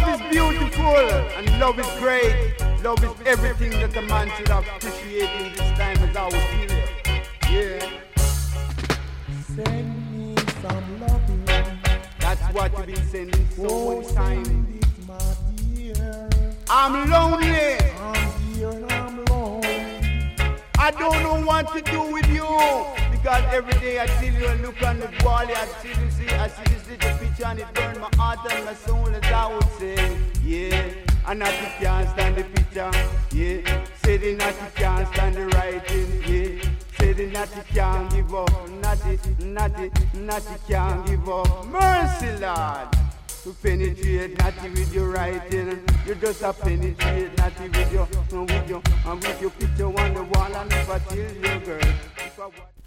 Love is beautiful and love is great. Love is everything that a man should appreciate in this time as I would feel it. Yeah. Send me some loving. That's what you've been sending so much time. Send it, my dear. I'm lonely. I'm here and I'm lonely. I don't know what to do with you. Because every day I see you and look on the wall, I see this little picture and it burns my heart and my soul, as I would say. Yeah, and that you can't stand the picture. Yeah, say that you can't stand the writing. Yeah, say that you can't give up. Not you can't give up. Mercy, Lord. To penetrate, not with your writing. You just a penetrate, not with your picture on the wall and never tell your girl.